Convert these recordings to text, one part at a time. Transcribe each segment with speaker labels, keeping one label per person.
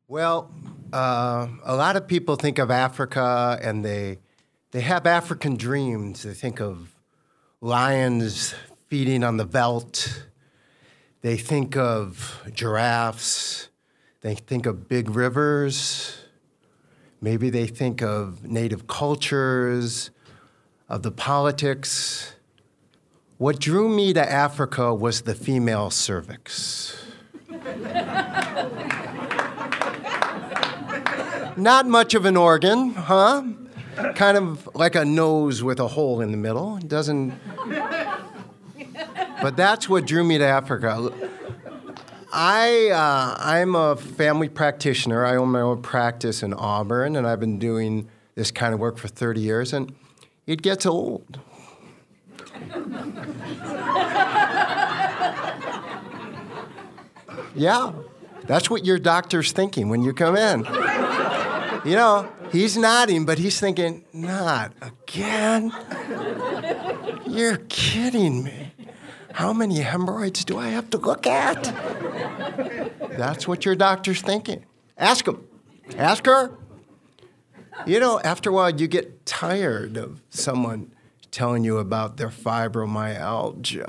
Speaker 1: Well, a lot of people think of Africa and they have African dreams. They think of lions feeding on the veldt. They think of giraffes. They think of big rivers. Maybe they think of native cultures, of the politics. What drew me to Africa was the female cervix. Not much of an organ, huh? Kind of like a nose with a hole in the middle. It doesn't. But that's what drew me to Africa. I'm a family practitioner. I own my own practice in Auburn, and I've been doing this kind of work for 30 years, and it gets old. Yeah, that's what your doctor's thinking when you come in. You know, he's nodding, but he's thinking, not again? You're kidding me. How many hemorrhoids do I have to look at? That's what your doctor's thinking. Ask him. Ask her. You know, after a while, you get tired of someone telling you about their fibromyalgia.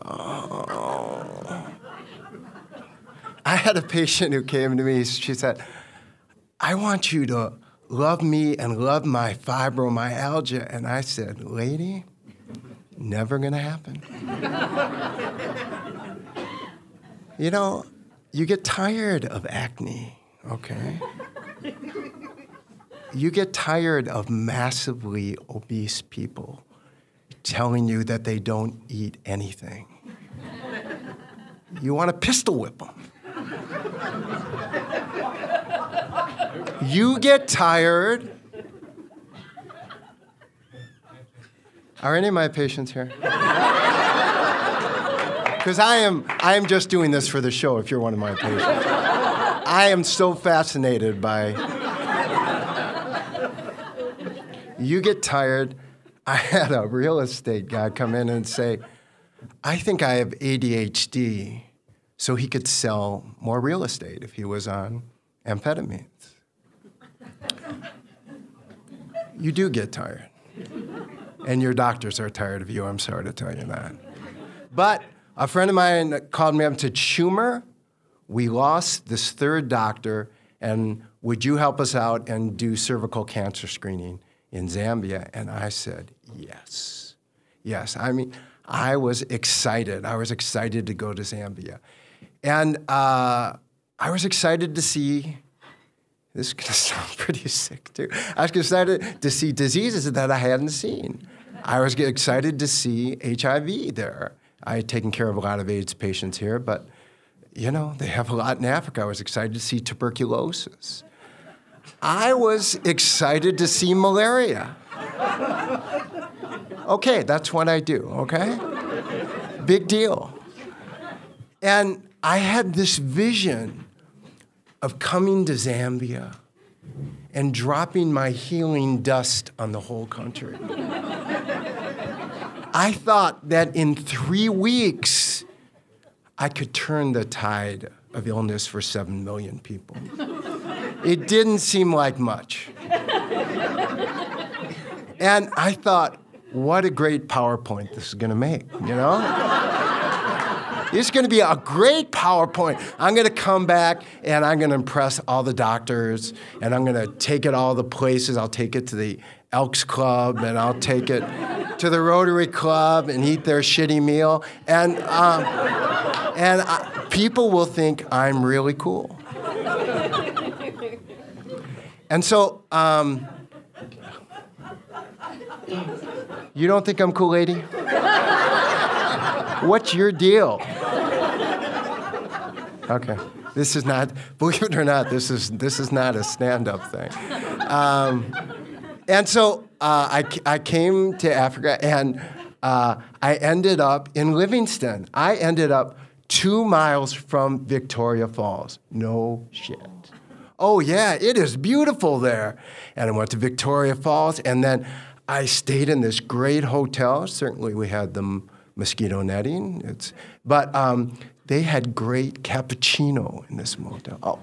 Speaker 1: I had a patient who came to me. She said, I want you to love me and love my fibromyalgia. And I said, lady, never gonna happen. You know, you get tired of acne, okay? You get tired of massively obese people telling you that they don't eat anything. You want to pistol whip them. You get tired. Are any of my patients here? Because I am just doing this for the show if you're one of my patients. I am so fascinated by... You get tired. I had a real estate guy come in and say, I think I have ADHD, so he could sell more real estate if he was on amphetamines. You do get tired. And your doctors are tired of you, I'm sorry to tell you that. But a friend of mine called me up and said, Schumer, we lost this third doctor, and would you help us out and do cervical cancer screening in Zambia? And I said, yes. Yes, I mean, I was excited. I was excited to go to Zambia. And I was excited to see, this is going to sound pretty sick too, I was excited to see diseases that I hadn't seen. I was excited to see HIV there. I had taken care of a lot of AIDS patients here, but, you know, they have a lot in Africa. I was excited to see tuberculosis. I was excited to see malaria. Okay, that's what I do, okay? Big deal. And I had this vision of coming to Zambia and dropping my healing dust on the whole country. I thought that in 3 weeks, I could turn the tide of illness for 7 million people. It didn't seem like much. And I thought, what a great PowerPoint this is going to make, you know? It's going to be a great PowerPoint. I'm going to come back, and I'm going to impress all the doctors, and I'm going to take it all the places. I'll take it to the Elks Club, and I'll take it to the Rotary Club and eat their shitty meal. And people will think I'm really cool. And so, you don't think I'm cool, lady? What's your deal? Okay, this is not, believe it or not, this is not a stand-up thing. And so I came to Africa, and I ended up in Livingston. I ended up 2 miles from Victoria Falls. No shit. Oh, yeah, it is beautiful there. And I went to Victoria Falls, and then I stayed in this great hotel. Certainly we had the mosquito netting. But they had great cappuccino in this motel. Oh,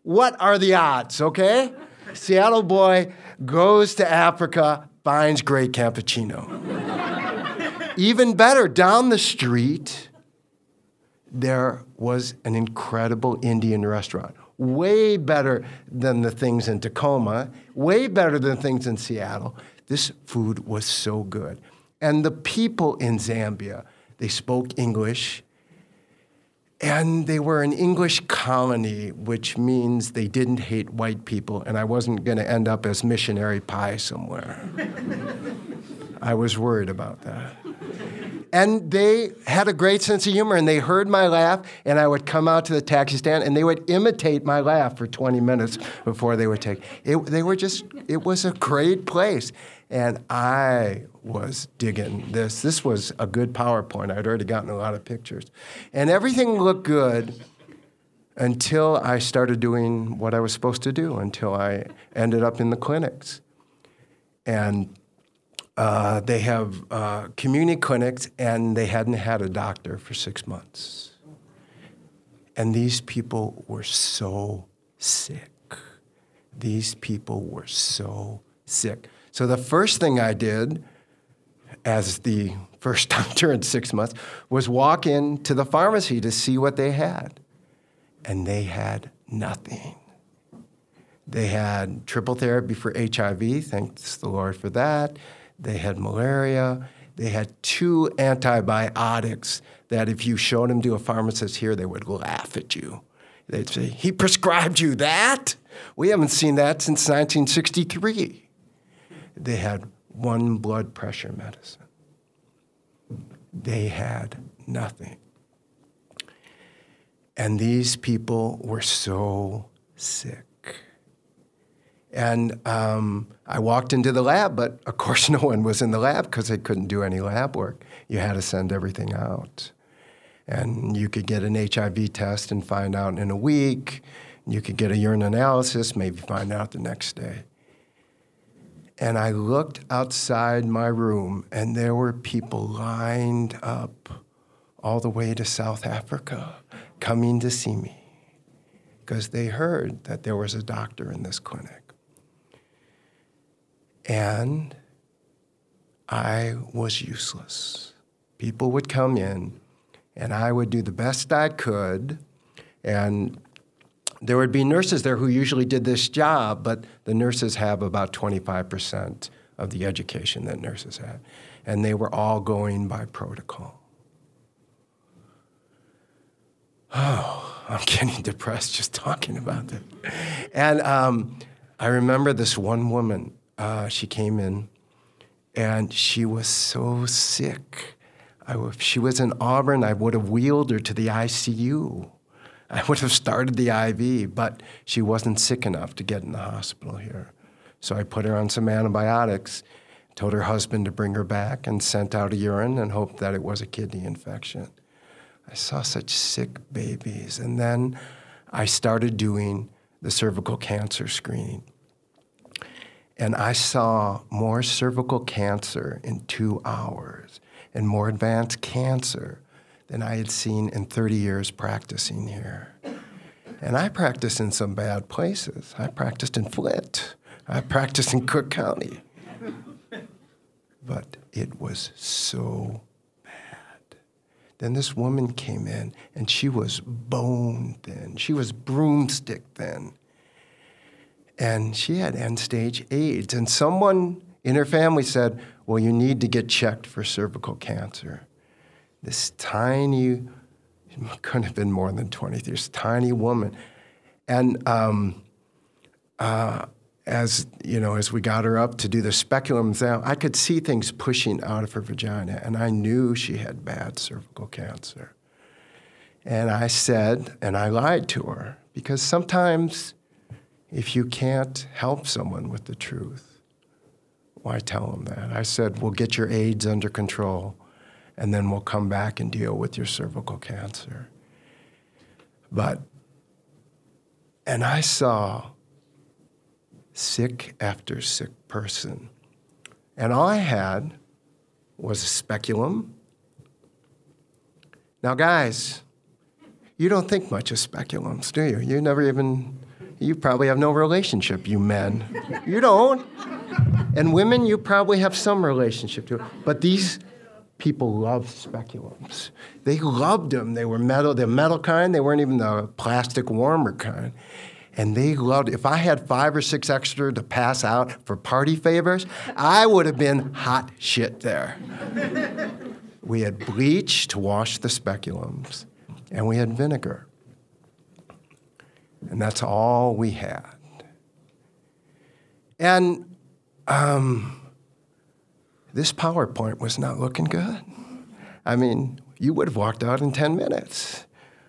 Speaker 1: What are the odds, okay? Seattle boy goes to Africa, finds great cappuccino. Even better, down the street, there was an incredible Indian restaurant. Way better than the things in Tacoma, way better than things in Seattle. This food was so good. And the people in Zambia, they spoke English, and they were an English colony, which means they didn't hate white people, and I wasn't going to end up as missionary pie somewhere. I was worried about that. And they had a great sense of humor, and they heard my laugh, and I would come out to the taxi stand, and they would imitate my laugh for 20 minutes before they would take it. It was a great place, and I was digging this. This was a good PowerPoint. I'd already gotten a lot of pictures. And everything looked good until I started doing what I was supposed to do, until I ended up in the clinics. And they have community clinics, and they hadn't had a doctor for 6 months. And these people were so sick. These people were so sick. So the first thing I did as the first doctor in 6 months was walk into the pharmacy to see what they had. And they had nothing. They had triple therapy for HIV, thanks the Lord for that. They had malaria. They had 2 antibiotics that if you showed them to a pharmacist here, they would laugh at you. They'd say, "He prescribed you that? We haven't seen that since 1963. They had 1 blood pressure medicine. They had nothing. And these people were so sick. And I walked into the lab, but of course no one was in the lab because they couldn't do any lab work. You had to send everything out. And you could get an HIV test and find out in a week. You could get a urine analysis, maybe find out the next day. And I looked outside my room, and there were people lined up all the way to South Africa coming to see me because they heard that there was a doctor in this clinic. And I was useless. People would come in, and I would do the best I could, and there would be nurses there who usually did this job, but the nurses have about 25% of the education that nurses have, and they were all going by protocol. Oh, I'm getting depressed just talking about it. And I remember this one woman. She came in, and she was so sick. If she was in Auburn, I would have wheeled her to the ICU. I would have started the IV, but she wasn't sick enough to get in the hospital here. So I put her on some antibiotics, told her husband to bring her back, and sent out a urine and hoped that it was a kidney infection. I saw such sick babies. And then I started doing the cervical cancer screening. And I saw more cervical cancer in 2 hours and more advanced cancer than I had seen in 30 years practicing here. And I practiced in some bad places. I practiced in Flint. I practiced in Cook County. But it was so bad. Then this woman came in, and she was bone thin. She was broomstick thin. And she had end-stage AIDS. And someone in her family said, well, you need to get checked for cervical cancer. This tiny, couldn't have been more than 20, this tiny woman. And as we got her up to do the speculum exam, I could see things pushing out of her vagina, and I knew she had bad cervical cancer. And I said, and I lied to her, because sometimes if you can't help someone with the truth, why tell them that? I said, we'll get your AIDS under control, and then we'll come back and deal with your cervical cancer. And I saw sick after sick person. And all I had was a speculum. Now, guys, you don't think much of speculums, do you? You never even You probably have no relationship, you men. You don't. And women, you probably have some relationship to it. But these people loved speculums. They loved them. They were metal, the metal kind. They weren't even the plastic warmer kind. And they loved it. If I had 5 or 6 extra to pass out for party favors, I would have been hot shit there. We had bleach to wash the speculums, and we had vinegar. And that's all we had. And this PowerPoint was not looking good. I mean, you would have walked out in 10 minutes.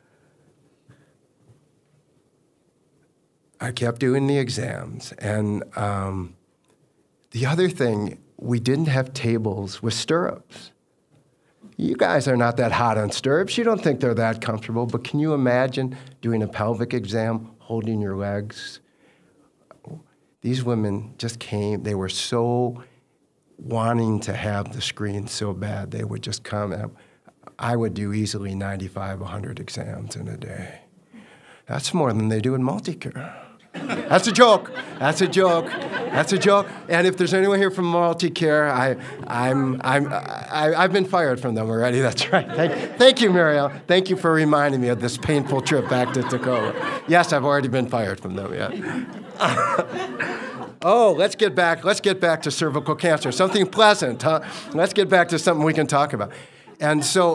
Speaker 1: I kept doing the exams. And the other thing, we didn't have tables with stirrups. You guys are not that hot on stirrups. You don't think they're that comfortable. But can you imagine doing a pelvic exam, holding your legs? These women just came. They were so wanting to have the screen so bad. They would just come. I would do easily 95, 100 exams in a day. That's more than they do in Multicare. That's a joke. That's a joke. That's a joke. And if there's anyone here from Multicare, I've been fired from them already. That's right. Thank you, Marielle. Thank you for reminding me of this painful trip back to Tacoma. Yes, I've already been fired from them. Yeah. Oh, let's get back to cervical cancer. Something pleasant, huh? Let's get back to something we can talk about. And so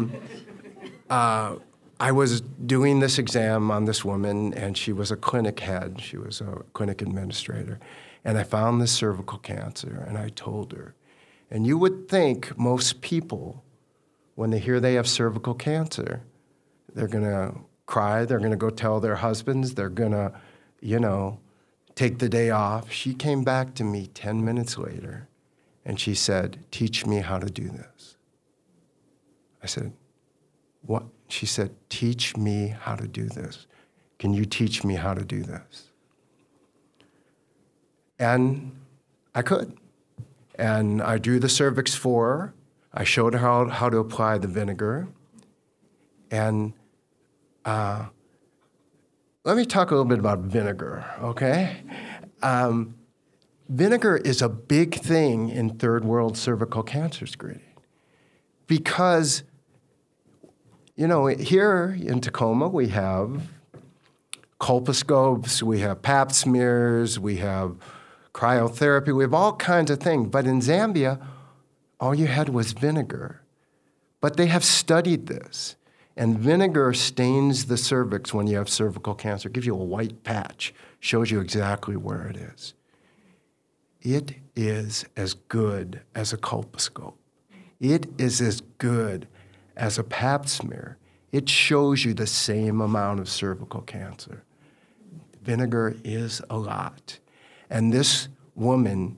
Speaker 1: I was doing this exam on this woman, and she was a clinic head. She was a clinic administrator. And I found this cervical cancer, and I told her. And you would think most people, when they hear they have cervical cancer, they're going to cry, they're going to go tell their husbands, they're going to, take the day off. She came back to me 10 minutes later, and she said, "Teach me how to do this." I said, "What?" She said, "Teach me how to do this. Can you teach me how to do this?" And I could. And I drew the cervix for her. I showed her how to apply the vinegar. And let me talk a little bit about vinegar, okay? Vinegar is a big thing in third world cervical cancer screening because, here in Tacoma, we have colposcopes, we have pap smears, we have cryotherapy, we have all kinds of things. But in Zambia, all you had was vinegar. But they have studied this. And vinegar stains the cervix when you have cervical cancer. It gives you a white patch, shows you exactly where it is. It is as good as a colposcope. It is as good as a pap smear. It shows you the same amount of cervical cancer. Vinegar is a lot. And this woman,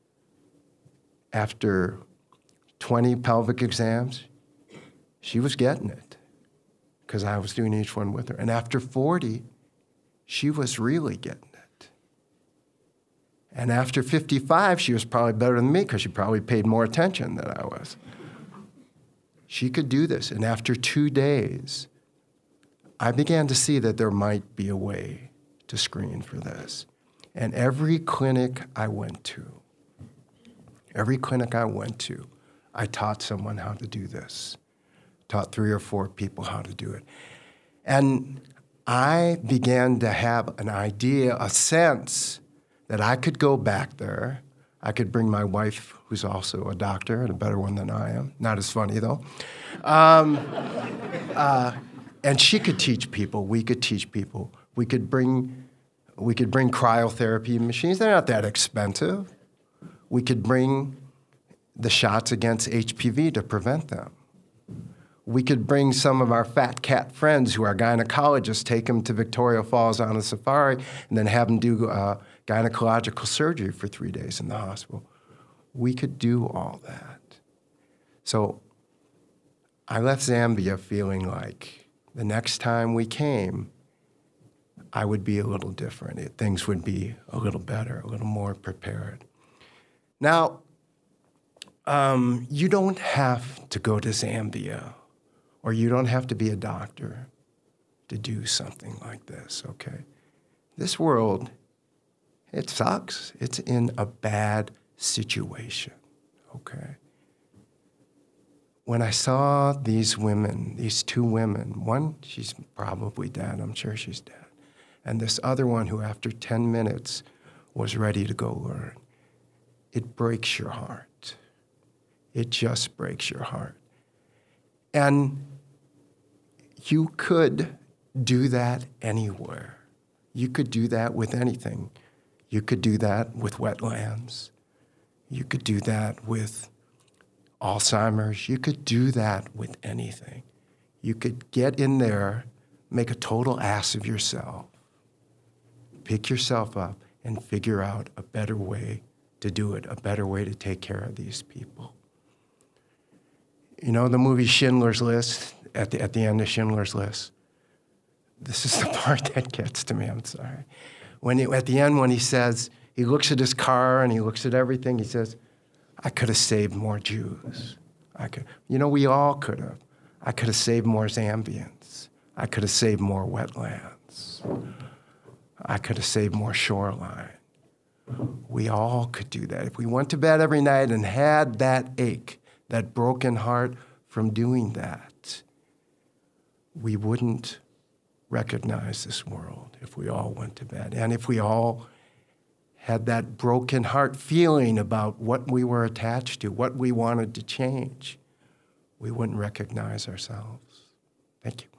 Speaker 1: after 20 pelvic exams, she was getting it because I was doing each one with her. And after 40, she was really getting it. And after 55, she was probably better than me because she probably paid more attention than I was. She could do this. And after 2 days, I began to see that there might be a way to screen for this. And every clinic I went to, I taught someone how to do this. Taught 3 or 4 people how to do it. And I began to have an idea, a sense that I could go back there. I could bring my wife, who's also a doctor, and a better one than I am. Not as funny, though. And she could teach people. We could teach people. We could bring cryotherapy machines. They're not that expensive. We could bring the shots against HPV to prevent them. We could bring some of our fat cat friends who are gynecologists, take them to Victoria Falls on a safari, and then have them do gynecological surgery for 3 days in the hospital. We could do all that. So I left Zambia feeling like the next time we came, I would be a little different. Things would be a little better, a little more prepared. Now, you don't have to go to Zambia, or you don't have to be a doctor to do something like this, okay? This world, it sucks. It's in a bad situation, okay? When I saw these women, these two women, one, she's probably dead, I'm sure she's dead, and this other one who after 10 minutes was ready to go learn, it breaks your heart. It just breaks your heart. And you could do that anywhere. You could do that with anything. You could do that with wetlands. You could do that with Alzheimer's. You could do that with anything. You could get in there, make a total ass of yourself, pick yourself up, and figure out a better way to do it, a better way to take care of these people. You know the movie Schindler's List, at the end of Schindler's List? This is the part that gets to me, I'm sorry. At the end when he says, he looks at his car and he looks at everything, he says, I could have saved more Jews. We all could have. I could have saved more Zambians. I could have saved more wetlands. I could have saved more shoreline. We all could do that. If we went to bed every night and had that ache, that broken heart from doing that, we wouldn't recognize this world if we all went to bed. And if we all had that broken heart feeling about what we were attached to, what we wanted to change, we wouldn't recognize ourselves. Thank you.